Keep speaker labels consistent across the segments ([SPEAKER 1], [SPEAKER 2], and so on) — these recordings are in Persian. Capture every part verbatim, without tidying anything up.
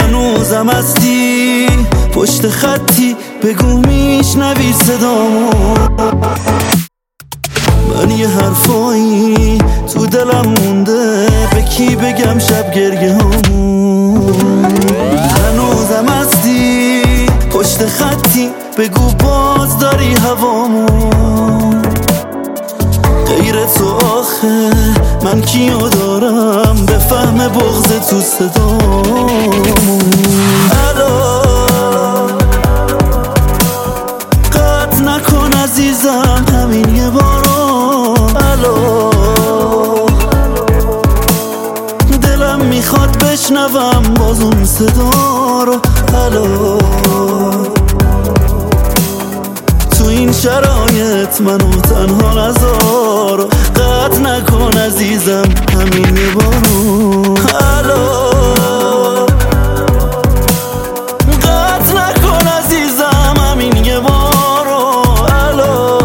[SPEAKER 1] هنوزم هستی پشت خطی، بگو میشنوی صدامو. من یه حرفایی تو دلم مونده، به کی بگم شب گریه همون. هنوزم هستی پشت خطی، بگو باز داری هوامو. غیر تو آخه من کیو دارم، بفهم بغض تو صدامو. الو قطع نکن عزیزم همین یه بارو. الو دلم میخواد بشنوم باز اون صدا رو. الو تو این شرایط منو تنها نذار، قطع نکن عزیزم همین یه بارو. الو قطع نکن عزیزم همین یه بارو. الو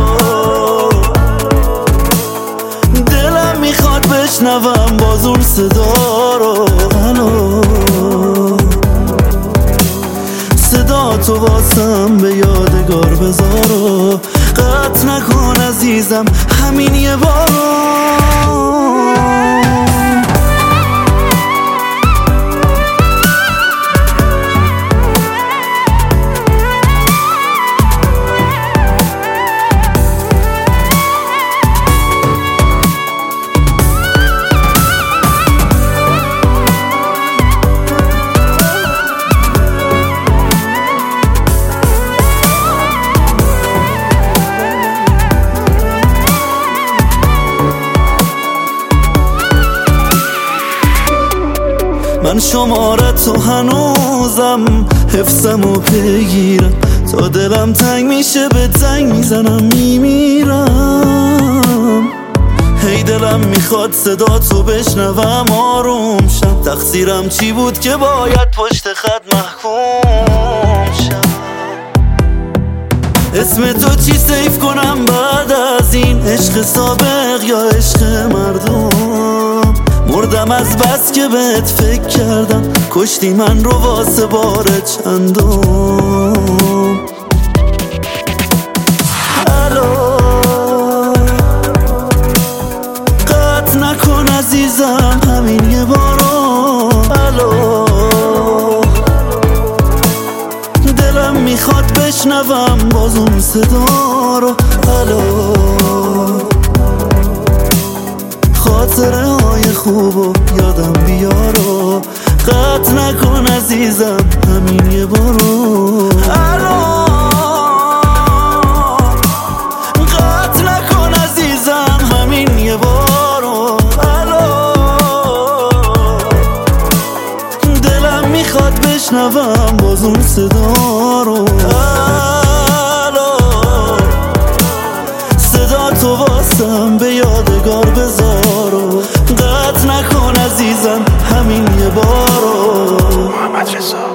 [SPEAKER 1] دلم میخواد بشنوم باز اون صدا رو. الو صدا تو واسم به یادگار بذارو، قطع نکن عزیزم همین یه بارو. من شمارتو هنوزم حفظمو بگیرم، تا دلم تنگ میشه به تنگ میزنم میمیرم. هی دلم میخواد صدا تو بشنوم آروم شم، تقصیرم چی بود که باید پشت خط محکوم شم. اسم تو چی سیف کنم بعد از این عشق سابق یا عشق مردم؟ مردم از بس که بهت فکر کردم، کشتی من رو واسه بار چندم. الو قطع نکن عزیزم همین یه بارو. الو دلم میخواد بشنوم باز اون صدا رو. الو خاطره های خوبو یادم بیارو، قطع نکن عزیزم همین یه بارو. الو قطع نکن عزیزم همین یه بارو. الو دلم میخواد بشنوم باز اون صدا رو. الو صدا تو واسم به یادگار بذارو، قطع نکن عزیزم همین یه بارو. محمد رضا